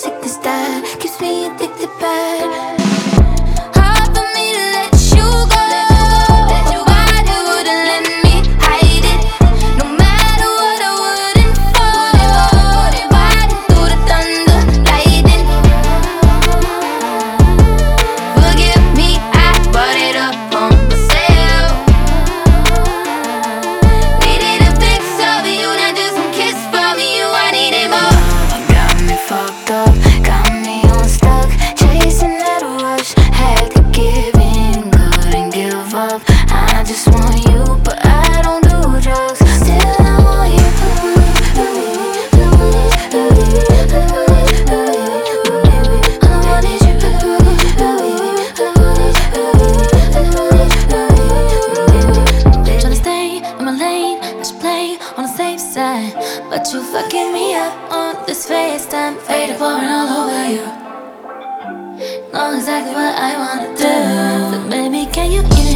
sickness that keeps me addicted bad. Hard for me to let you go. Why you wouldn't let me hide it? No matter what I wouldn't fall. Riding through the thunder, lightning. Forgive me, I brought it up on myself. Needed a fix of you, not just some kiss from you. I needed more. You got me fucked up, got me unstuck, chasing that rush. Had to give in, couldn't give up. I just want you, but I don't do drugs. Still I want you. I wanted you. Tryna stay in my lane, I should play on the safe side, but you fucking me up on this FaceTime. Faded pouring all over you. Know exactly what I wanna do. So baby, can you